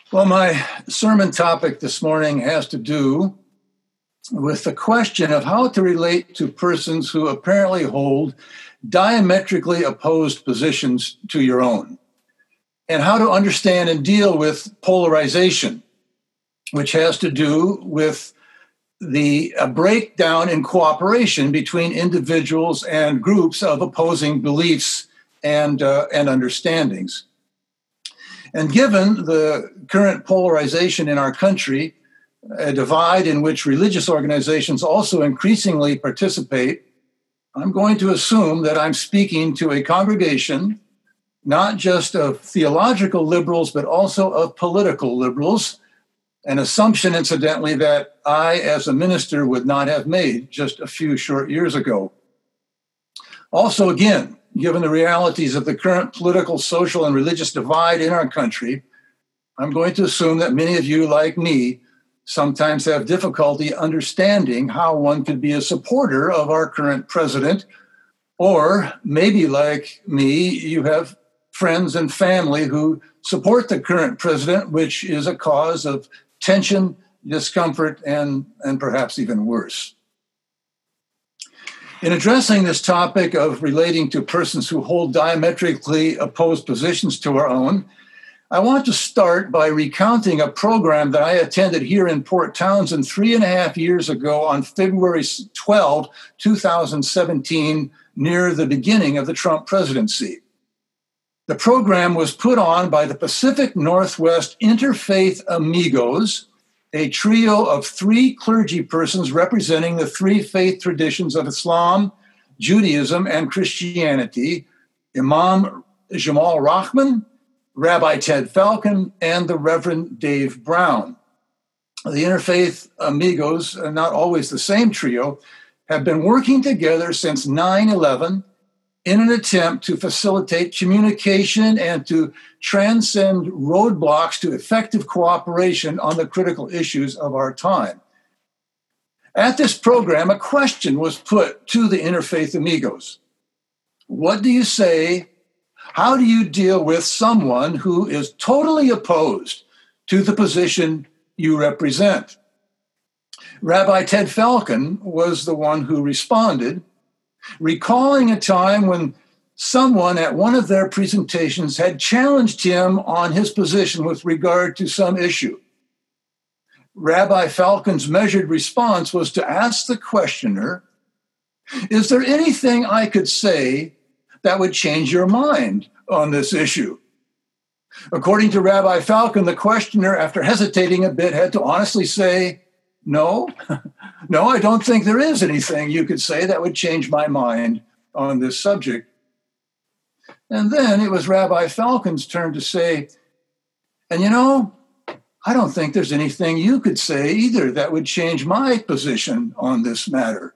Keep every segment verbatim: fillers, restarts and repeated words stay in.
Well, my sermon topic this morning has to do with the question of how to relate to persons who apparently hold diametrically opposed positions to your own, and how to understand and deal with polarization, which has to do with the uh, breakdown in cooperation between individuals and groups of opposing beliefs and, uh, and understandings. And given the current polarization in our country, a divide in which religious organizations also increasingly participate, I'm going to assume that I'm speaking to a congregation not just of theological liberals, but also of political liberals, an assumption, incidentally, that I, as a minister, would not have made just a few short years ago. Also, again, given the realities of the current political, social, and religious divide in our country, I'm going to assume that many of you, like me, sometimes have difficulty understanding how one could be a supporter of our current president, or maybe like me, you have friends and family who support the current president, which is a cause of tension, discomfort, and, and perhaps even worse. In addressing this topic of relating to persons who hold diametrically opposed positions to our own, I want to start by recounting a program that I attended here in Port Townsend three and a half years ago on February twelfth, twenty seventeen, near the beginning of the Trump presidency. The program was put on by the Pacific Northwest Interfaith Amigos, a trio of three clergy persons representing the three faith traditions of Islam, Judaism, and Christianity: Imam Jamal Rahman, Rabbi Ted Falcon, and the Reverend Dave Brown. The Interfaith Amigos, not always the same trio, have been working together since nine eleven in an attempt to facilitate communication and to transcend roadblocks to effective cooperation on the critical issues of our time. At this program, a question was put to the Interfaith Amigos. What do you say? How do you deal with someone who is totally opposed to the position you represent? Rabbi Ted Falcon was the one who responded, recalling a time when someone at one of their presentations had challenged him on his position with regard to some issue. Rabbi Falcon's measured response was to ask the questioner, "Is there anything I could say that would change your mind on this issue?" According to Rabbi Falcon, the questioner, after hesitating a bit, had to honestly say, No, no, I don't think there is anything you could say that would change my mind on this subject. And then it was Rabbi Falcon's turn to say, and you know, I don't think there's anything you could say either that would change my position on this matter.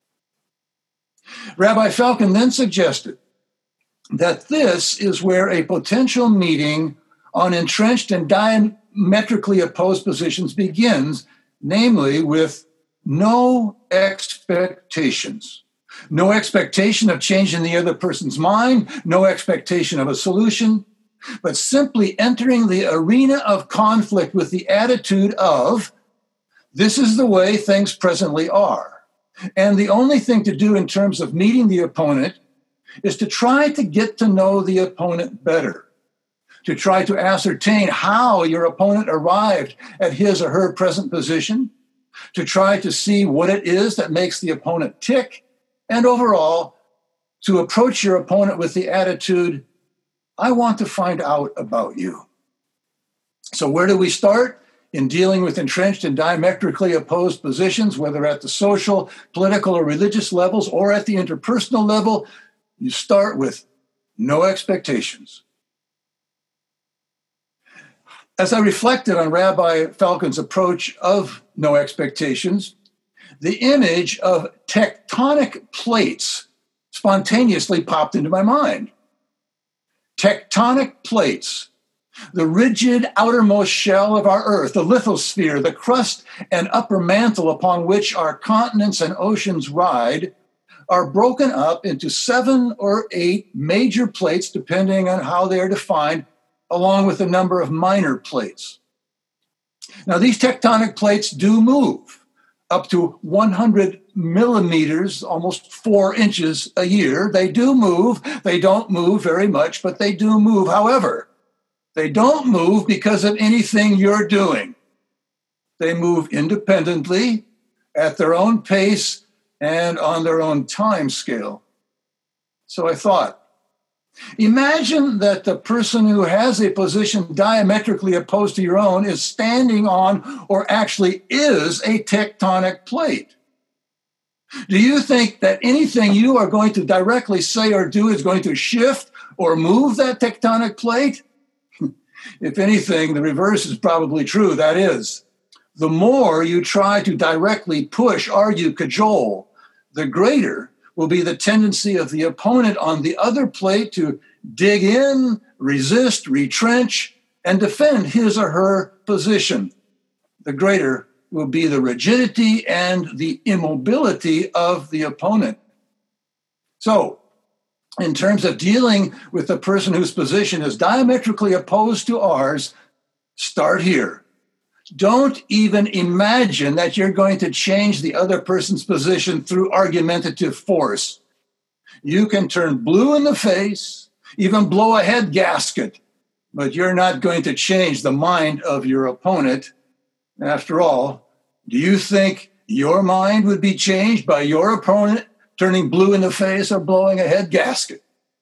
Rabbi Falcon then suggested that this is where a potential meeting on entrenched and diametrically opposed positions begins, namely with no expectations. No expectation of changing the other person's mind, no expectation of a solution, but simply entering the arena of conflict with the attitude of, this is the way things presently are. And the only thing to do in terms of meeting the opponent is to try to get to know the opponent better, to try to ascertain how your opponent arrived at his or her present position, to try to see what it is that makes the opponent tick, and overall, to approach your opponent with the attitude, I want to find out about you. So where do we start in dealing with entrenched and diametrically opposed positions, whether at the social, political, or religious levels, or at the interpersonal level? You start with no expectations. As I reflected on Rabbi Falcon's approach of no expectations, the image of tectonic plates spontaneously popped into my mind. Tectonic plates, the rigid outermost shell of our earth, the lithosphere, the crust and upper mantle upon which our continents and oceans ride, are broken up into seven or eight major plates, depending on how they are defined, along with a number of minor plates. Now, these tectonic plates do move up to one hundred millimeters, almost four inches a year. They do move. They don't move very much, but they do move. However, they don't move because of anything you're doing. They move independently, at their own pace, and on their own time scale. So I thought, imagine that the person who has a position diametrically opposed to your own is standing on, or actually is, a tectonic plate. Do you think that anything you are going to directly say or do is going to shift or move that tectonic plate? If anything, the reverse is probably true. That is, the more you try to directly push, argue, cajole, the greater will be the tendency of the opponent on the other plate to dig in, resist, retrench, and defend his or her position. The greater will be the rigidity and the immobility of the opponent. So, in terms of dealing with the person whose position is diametrically opposed to ours, start here. Don't even imagine that you're going to change the other person's position through argumentative force. You can turn blue in the face, even blow a head gasket, but you're not going to change the mind of your opponent. After all, do you think your mind would be changed by your opponent turning blue in the face or blowing a head gasket?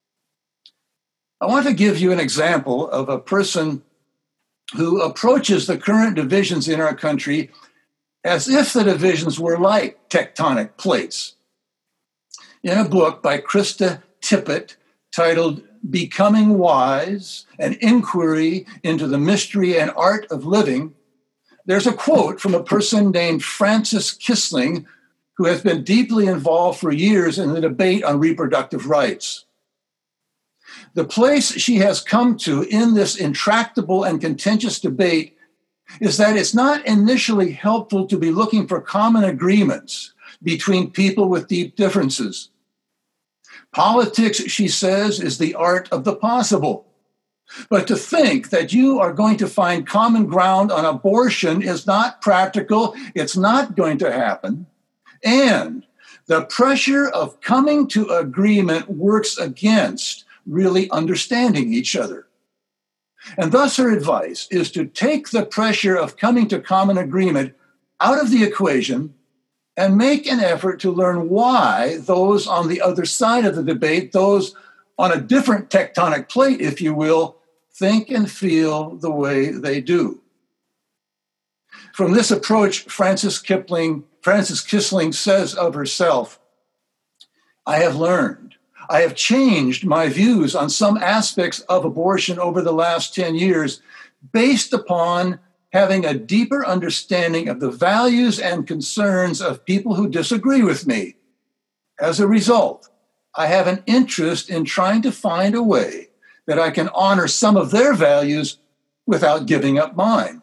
I want to give you an example of a person who approaches the current divisions in our country as if the divisions were like tectonic plates. In a book by Krista Tippett titled Becoming Wise, an inquiry into the mystery and art of living, there's a quote from a person named Frances Kissling, who has been deeply involved for years in the debate on reproductive rights. The place she has come to in this intractable and contentious debate is that it's not initially helpful to be looking for common agreements between people with deep differences. Politics, she says, is the art of the possible. But to think that you are going to find common ground on abortion is not practical. It's not going to happen. And the pressure of coming to agreement works against really understanding each other. And thus her advice is to take the pressure of coming to common agreement out of the equation and make an effort to learn why those on the other side of the debate, those on a different tectonic plate, if you will, think and feel the way they do. From this approach, Frances Kipling, Frances Kissling says of herself, I have learned, I have changed my views on some aspects of abortion over the last ten years based upon having a deeper understanding of the values and concerns of people who disagree with me. As a result, I have an interest in trying to find a way that I can honor some of their values without giving up mine.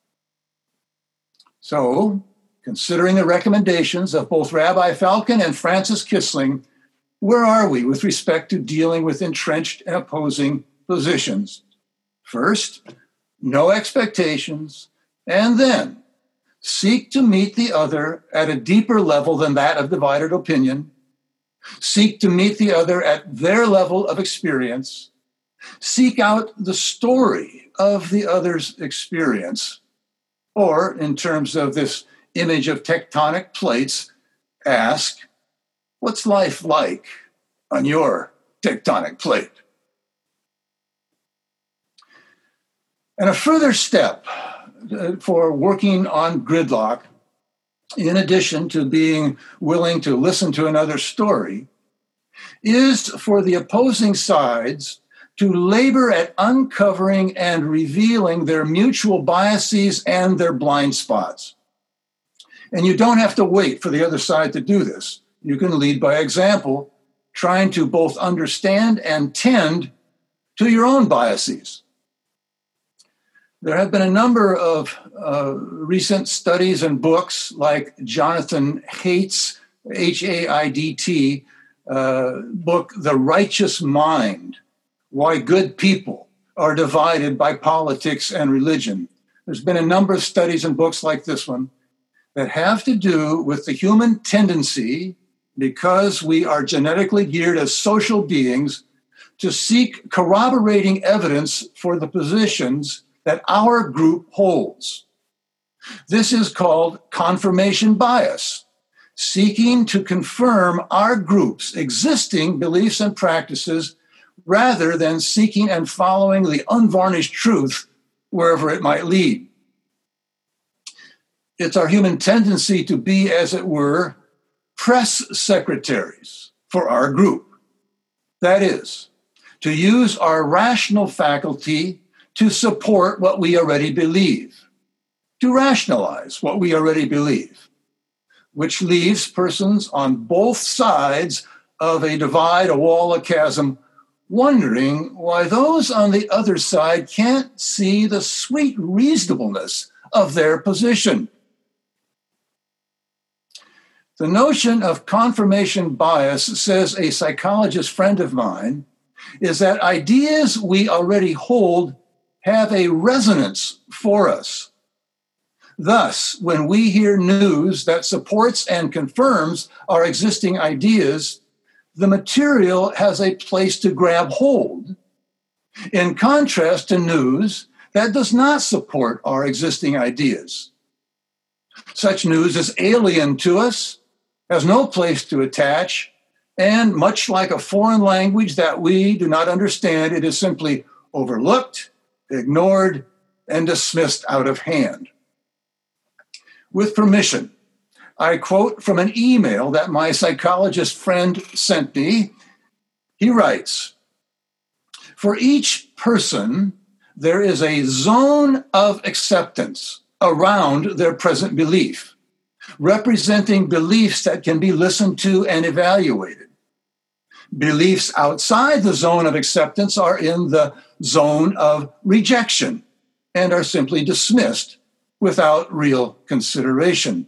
So, considering the recommendations of both Rabbi Falcon and Frances Kissling, where are we with respect to dealing with entrenched and opposing positions? First, no expectations, and then seek to meet the other at a deeper level than that of divided opinion. Seek to meet the other at their level of experience. Seek out the story of the other's experience. Or, in terms of this image of tectonic plates, ask, what's life like on your tectonic plate? And a further step for working on gridlock, in addition to being willing to listen to another story, is for the opposing sides to labor at uncovering and revealing their mutual biases and their blind spots. And you don't have to wait for the other side to do this. You can lead by example, trying to both understand and tend to your own biases. There have been a number of uh, recent studies and books like Jonathan Haidt's, H A I D T, uh, book, The Righteous Mind, Why Good People Are Divided by Politics and Religion, There's been a number of studies and books like this one that have to do with the human tendency, because we are genetically geared as social beings, to seek corroborating evidence for the positions that our group holds. This is called confirmation bias, seeking to confirm our group's existing beliefs and practices rather than seeking and following the unvarnished truth wherever it might lead. It's our human tendency to be, as it were, press secretaries for our group. That is, to use our rational faculty to support what we already believe, to rationalize what we already believe, which leaves persons on both sides of a divide, a wall, a chasm, wondering why those on the other side can't see the sweet reasonableness of their position. The notion of confirmation bias, says a psychologist friend of mine, is that ideas we already hold have a resonance for us. Thus, when we hear news that supports and confirms our existing ideas, the material has a place to grab hold, in contrast to news that does not support our existing ideas. Such news is alien to us, has no place to attach, and much like a foreign language that we do not understand, it is simply overlooked, ignored, and dismissed out of hand. With permission, I quote from an email that my psychologist friend sent me. He writes, "For each person, there is a zone of acceptance around their present belief, representing beliefs that can be listened to and evaluated. Beliefs outside the zone of acceptance are in the zone of rejection and are simply dismissed without real consideration.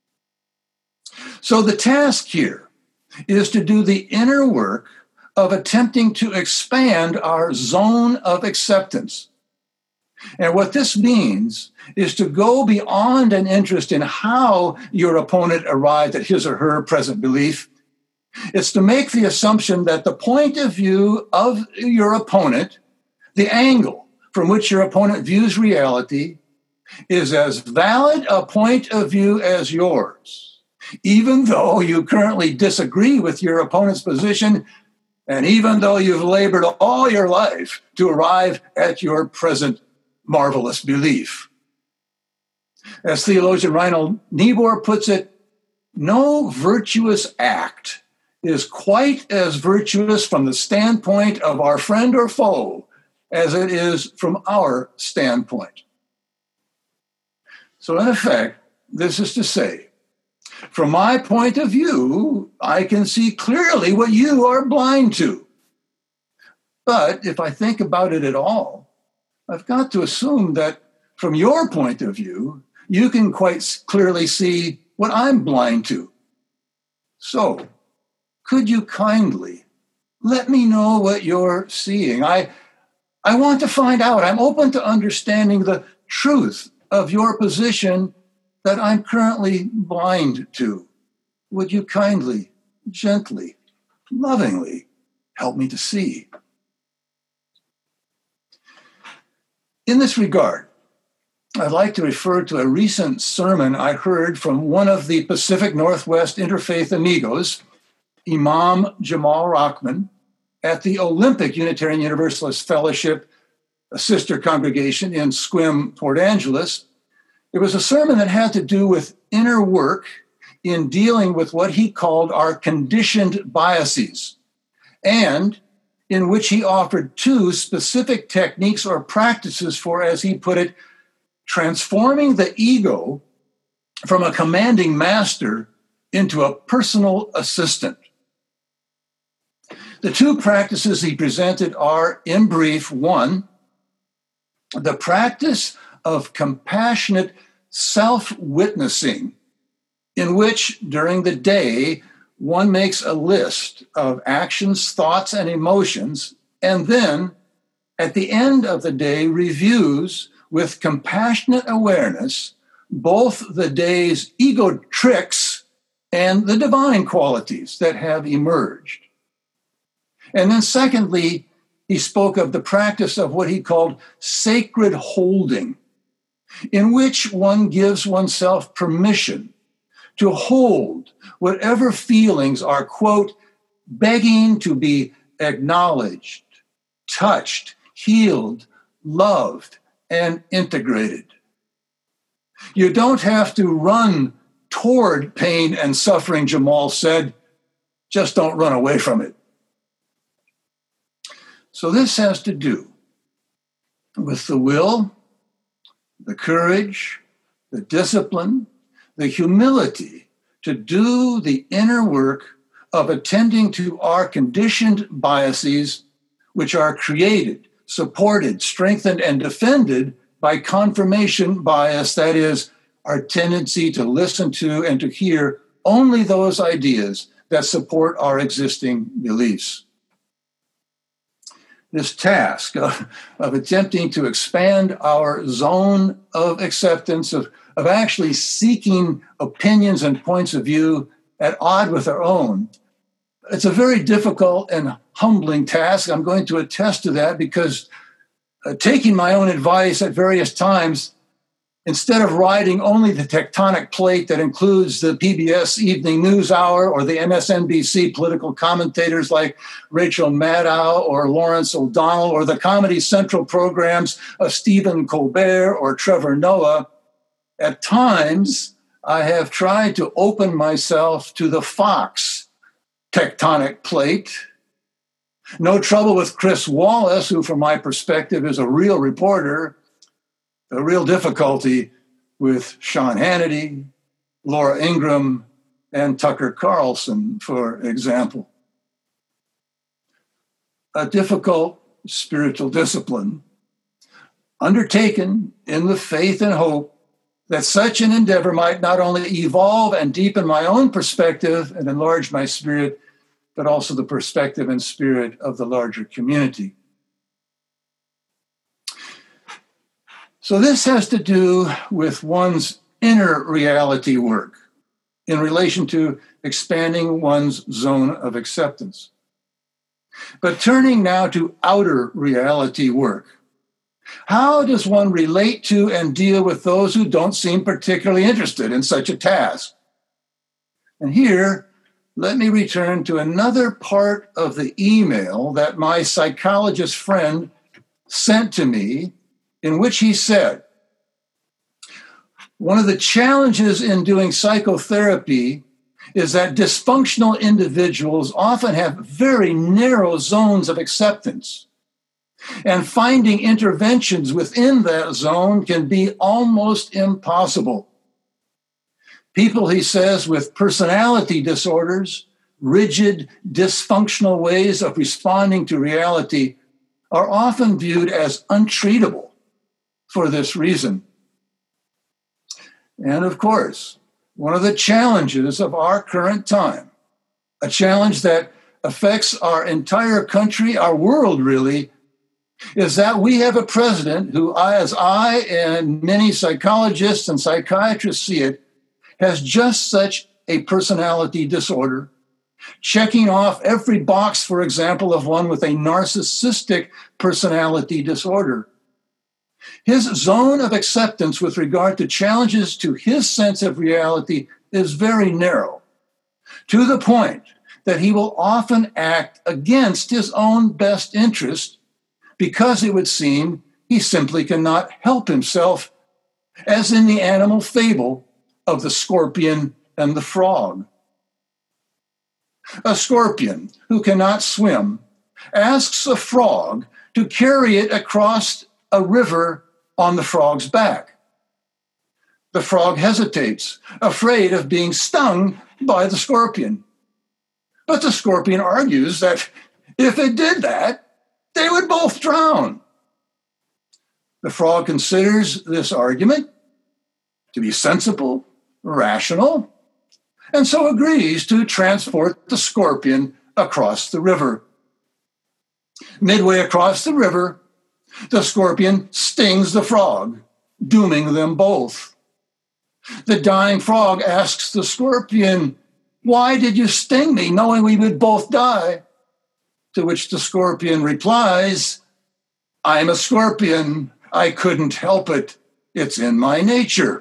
So the task here is to do the inner work of attempting to expand our zone of acceptance. And what this means is to go beyond an interest in how your opponent arrived at his or her present belief. It's to make the assumption that the point of view of your opponent, the angle from which your opponent views reality, is as valid a point of view as yours, even though you currently disagree with your opponent's position, and even though you've labored all your life to arrive at your present marvelous belief. As theologian Reinhold Niebuhr puts it, no virtuous act is quite as virtuous from the standpoint of our friend or foe as it is from our standpoint. So in effect, this is to say, from my point of view, I can see clearly what you are blind to. But if I think about it at all, I've got to assume that from your point of view, you can quite clearly see what I'm blind to. So, could you kindly let me know what you're seeing? I, I want to find out. I'm open to understanding the truth of your position that I'm currently blind to. Would you kindly, gently, lovingly help me to see? In this regard, I'd like to refer to a recent sermon I heard from one of the Pacific Northwest Interfaith Amigos, Imam Jamal Rahman, at the Olympic Unitarian Universalist Fellowship, a sister congregation in Sequim, Port Angeles. It was a sermon that had to do with inner work in dealing with what he called our conditioned biases, and in which he offered two specific techniques or practices for, as he put it, transforming the ego from a commanding master into a personal assistant. The two practices he presented are, in brief, one, the practice of compassionate self-witnessing, in which during the day one makes a list of actions, thoughts, and emotions, and then at the end of the day reviews with compassionate awareness both the day's ego tricks and the divine qualities that have emerged. And then secondly, he spoke of the practice of what he called sacred holding, in which one gives oneself permission to hold whatever feelings are, quote, begging to be acknowledged, touched, healed, loved, and integrated. You don't have to run toward pain and suffering, Jamal said, just don't run away from it. So this has to do with the will, the courage, the discipline, the humility to do the inner work of attending to our conditioned biases, which are created, supported, strengthened, and defended by confirmation bias, that is, our tendency to listen to and to hear only those ideas that support our existing beliefs. This task of, of attempting to expand our zone of acceptance, of, of actually seeking opinions and points of view at odds with our own, it's a very difficult and humbling task. I'm going to attest to that because uh, taking my own advice at various times, instead of riding only the tectonic plate that includes the P B S Evening News Hour or the M S N B C political commentators like Rachel Maddow or Lawrence O'Donnell, or the Comedy Central programs of Stephen Colbert or Trevor Noah, at times I have tried to open myself to the Fox tectonic plate. No trouble with Chris Wallace, who from my perspective is a real reporter. The real difficulty with Sean Hannity, Laura Ingraham, and Tucker Carlson, for example. A difficult spiritual discipline undertaken in the faith and hope that such an endeavor might not only evolve and deepen my own perspective and enlarge my spirit, but also the perspective and spirit of the larger community. So this has to do with one's inner reality work in relation to expanding one's zone of acceptance. But turning now to outer reality work, how does one relate to and deal with those who don't seem particularly interested in such a task? And here, let me return to another part of the email that my psychologist friend sent to me, in which he said, one of the challenges in doing psychotherapy is that dysfunctional individuals often have very narrow zones of acceptance, and finding interventions within that zone can be almost impossible. People, he says, with personality disorders, rigid, dysfunctional ways of responding to reality are often viewed as untreatable for this reason. And of course, one of the challenges of our current time, a challenge that affects our entire country, our world really, is that we have a president who, as I and many psychologists and psychiatrists see it, has just such a personality disorder, checking off every box, for example, of one with a narcissistic personality disorder. His zone of acceptance with regard to challenges to his sense of reality is very narrow, to the point that he will often act against his own best interest because it would seem he simply cannot help himself, as in the animal fable of the scorpion and the frog. A scorpion who cannot swim asks a frog to carry it across a river on the frog's back. The frog hesitates, afraid of being stung by the scorpion. But the scorpion argues that if it did that, they would both drown. The frog considers this argument to be sensible, rational, and so agrees to transport the scorpion across the river. Midway across the river, The scorpion stings the frog, dooming them both. The dying frog asks the scorpion, "Why did you sting me, knowing we would both die?" To which the scorpion replies, "I'm a scorpion. I couldn't help it. It's in my nature."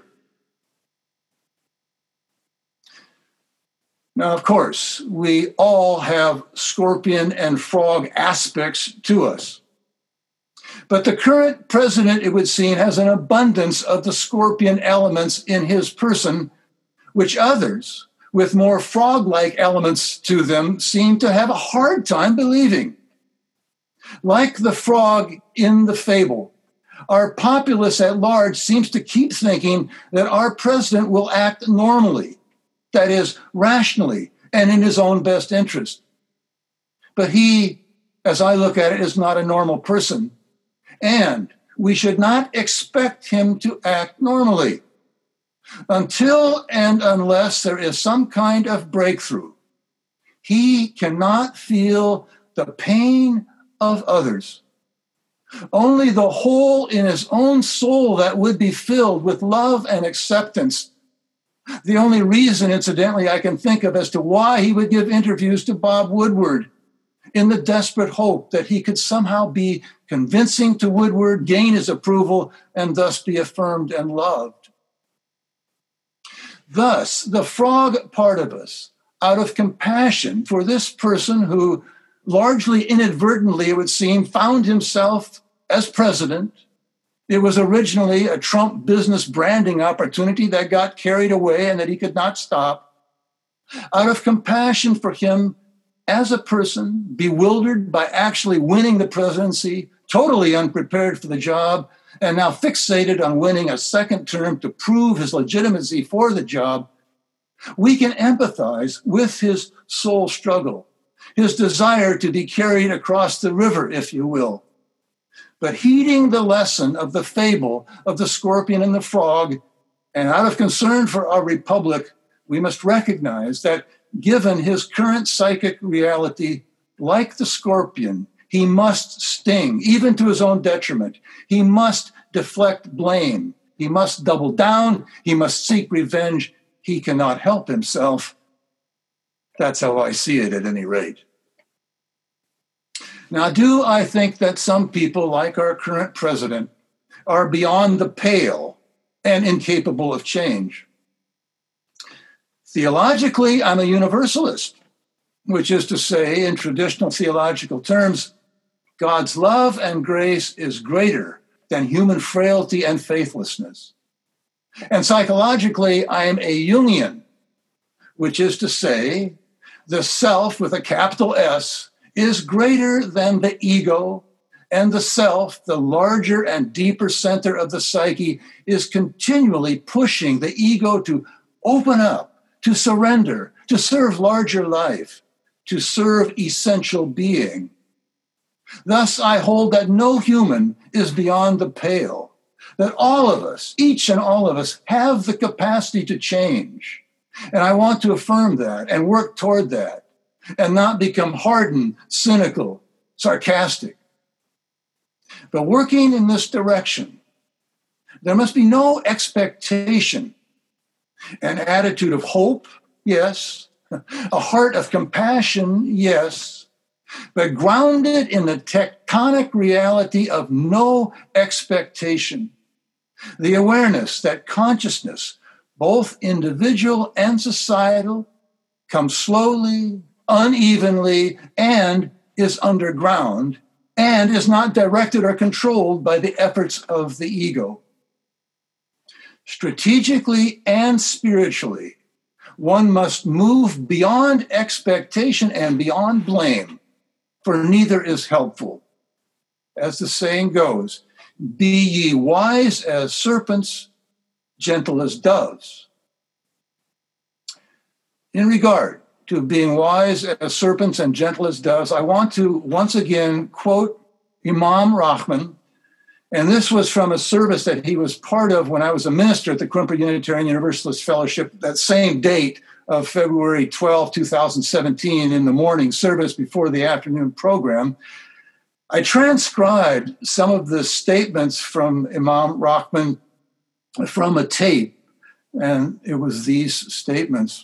Now, of course, we all have scorpion and frog aspects to us. But the current president, it would seem, has an abundance of the scorpion elements in his person, which others with more frog-like elements to them seem to have a hard time believing. Like the frog in the fable, our populace at large seems to keep thinking that our president will act normally, that is, rationally and in his own best interest. But he, as I look at it, is not a normal person, and we should not expect him to act normally until and unless there is some kind of breakthrough. He cannot feel the pain of others. Only the hole in his own soul that would be filled with love and acceptance. The only reason, incidentally, I can think of as to why he would give interviews to Bob Woodward, in the desperate hope that he could somehow be convincing to Woodward, gain his approval, and thus be affirmed and loved. Thus, the frog part of us, out of compassion for this person who, largely inadvertently, it would seem, found himself as president. It was originally a Trump business branding opportunity that got carried away and that he could not stop. Out of compassion for him as a person, bewildered by actually winning the presidency, totally unprepared for the job, and now fixated on winning a second term to prove his legitimacy for the job, we can empathize with his soul struggle, his desire to be carried across the river, if you will. But heeding the lesson of the fable of the scorpion and the frog, and out of concern for our republic, we must recognize that given his current psychic reality, like the scorpion, he must sting, even to his own detriment. He must deflect blame. He must double down. He must seek revenge. He cannot help himself. That's how I see it, at any rate. Now, do I think that some people, like our current president, are beyond the pale and incapable of change? Theologically, I'm a universalist, which is to say, in traditional theological terms, God's love and grace is greater than human frailty and faithlessness. And psychologically, I am a Jungian, which is to say, the self with a capital S is greater than the ego, and the self, the larger and deeper center of the psyche, is continually pushing the ego to open up, to surrender, to serve larger life, to serve essential being. Thus, I hold that no human is beyond the pale, that all of us, each and all of us, have the capacity to change. And I want to affirm that and work toward that, and not become hardened, cynical, sarcastic. But working in this direction, there must be no expectation. An attitude of hope, yes. A heart of compassion, yes. But grounded in the tectonic reality of no expectation. The awareness that consciousness, both individual and societal, comes slowly, unevenly, and is underground, and is not directed or controlled by the efforts of the ego. Strategically and spiritually, one must move beyond expectation and beyond blame, for neither is helpful. As the saying goes, be ye wise as serpents, gentle as doves. In regard to being wise as serpents and gentle as doves, I want to once again quote Imam Rahman. And this was from a service that he was part of when I was a minister at the Quimper Unitarian Universalist Fellowship, that same date of February twelfth, twenty seventeen, in the morning service before the afternoon program. I transcribed some of the statements from Imam Rahman from a tape, and it was these statements.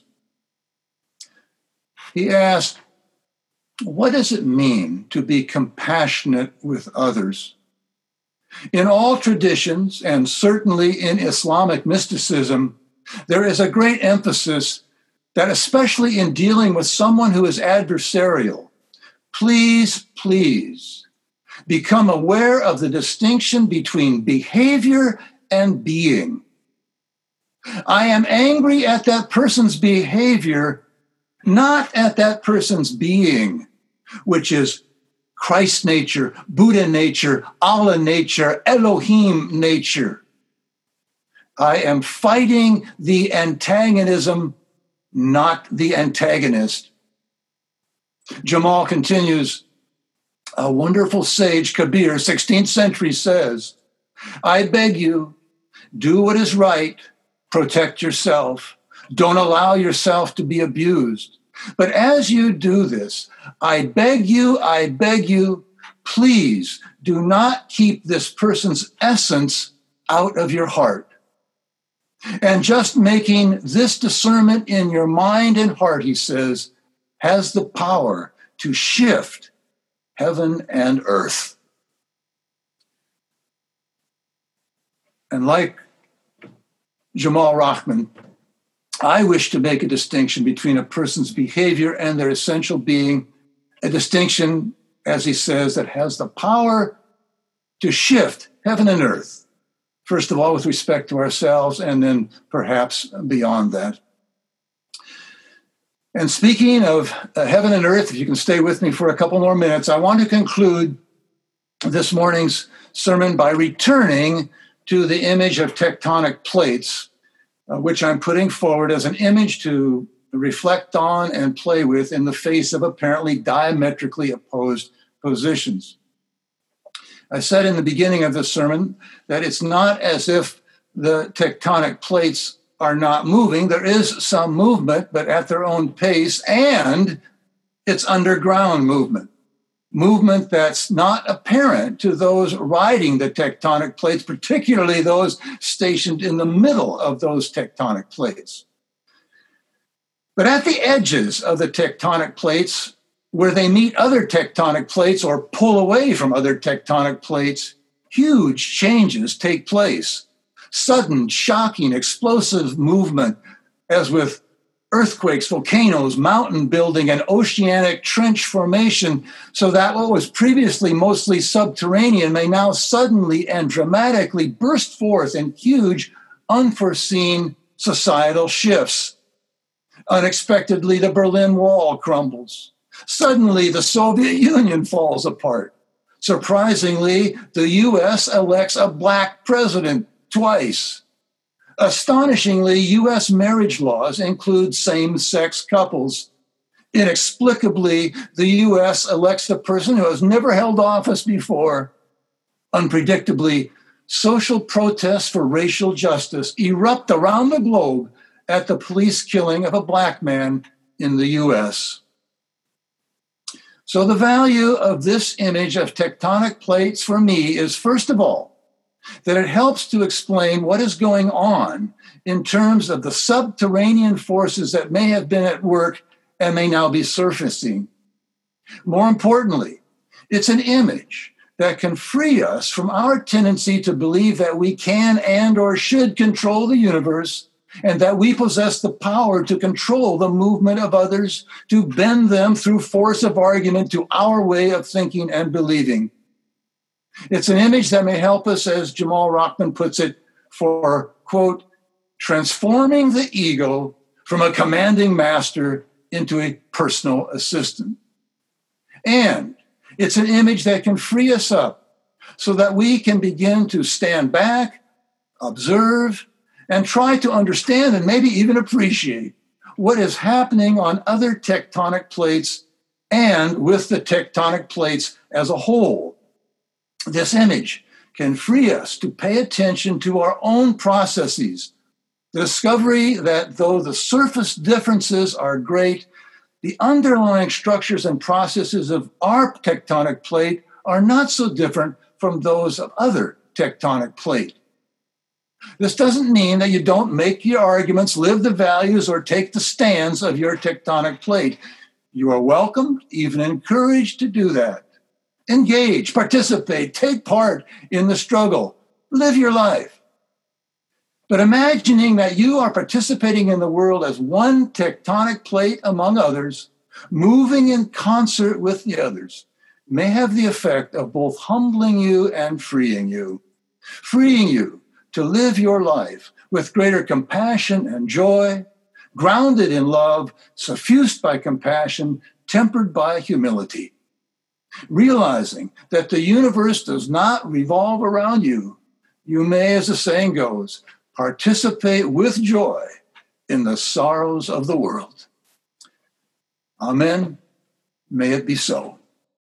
He asked, what does it mean to be compassionate with others? In all traditions, and certainly in Islamic mysticism, there is a great emphasis that, especially in dealing with someone who is adversarial, please, please become aware of the distinction between behavior and being. I am angry at that person's behavior, not at that person's being, which is Christ nature, Buddha nature, Allah nature, Elohim nature. I am fighting the antagonism, not the antagonist. Jamal continues, a wonderful sage, Kabir, sixteenth century, says, I beg you, do what is right, protect yourself, don't allow yourself to be abused. But as you do this, I beg you, I beg you, please do not keep this person's essence out of your heart. And just making this discernment in your mind and heart, he says, has the power to shift heaven and earth. And like Jamal Rahman, I wish to make a distinction between a person's behavior and their essential being, a distinction, as he says, that has the power to shift heaven and earth, first of all with respect to ourselves, and then perhaps beyond that. And speaking of uh, heaven and earth, if you can stay with me for a couple more minutes, I want to conclude this morning's sermon by returning to the image of tectonic plates, uh, which I'm putting forward as an image to reflect on and play with in the face of apparently diametrically opposed positions. I said in the beginning of this sermon that it's not as if the tectonic plates are not moving. There is some movement, but at their own pace, and it's underground movement. Movement that's not apparent to those riding the tectonic plates, particularly those stationed in the middle of those tectonic plates. But at the edges of the tectonic plates, where they meet other tectonic plates or pull away from other tectonic plates, huge changes take place. Sudden, shocking, explosive movement, as with earthquakes, volcanoes, mountain building, and oceanic trench formation, so that what was previously mostly subterranean may now suddenly and dramatically burst forth in huge, unforeseen societal shifts. Unexpectedly, the Berlin Wall crumbles. Suddenly, the Soviet Union falls apart. Surprisingly, the U S elects a black president twice. Astonishingly, U S marriage laws include same-sex couples. Inexplicably, the U S elects a person who has never held office before. Unpredictably, social protests for racial justice erupt around the globe at the police killing of a black man in the U S. So the value of this image of tectonic plates for me is, first of all, that it helps to explain what is going on in terms of the subterranean forces that may have been at work and may now be surfacing. More importantly, it's an image that can free us from our tendency to believe that we can and or should control the universe, and that we possess the power to control the movement of others, to bend them through force of argument to our way of thinking and believing. It's an image that may help us, as Jamal Rahman puts it, for, quote, transforming the ego from a commanding master into a personal assistant. And it's an image that can free us up so that we can begin to stand back, observe, and try to understand and maybe even appreciate what is happening on other tectonic plates and with the tectonic plates as a whole. This image can free us to pay attention to our own processes, the discovery that though the surface differences are great, the underlying structures and processes of our tectonic plate are not so different from those of other tectonic plate. This doesn't mean that you don't make your arguments, live the values, or take the stands of your tectonic plate. You are welcomed, even encouraged to do that. Engage, participate, take part in the struggle, live your life. But imagining that you are participating in the world as one tectonic plate among others, moving in concert with the others, may have the effect of both humbling you and freeing you, freeing you to live your life with greater compassion and joy, grounded in love, suffused by compassion, tempered by humility. Realizing that the universe does not revolve around you, you may, as the saying goes, participate with joy in the sorrows of the world. Amen. May it be so.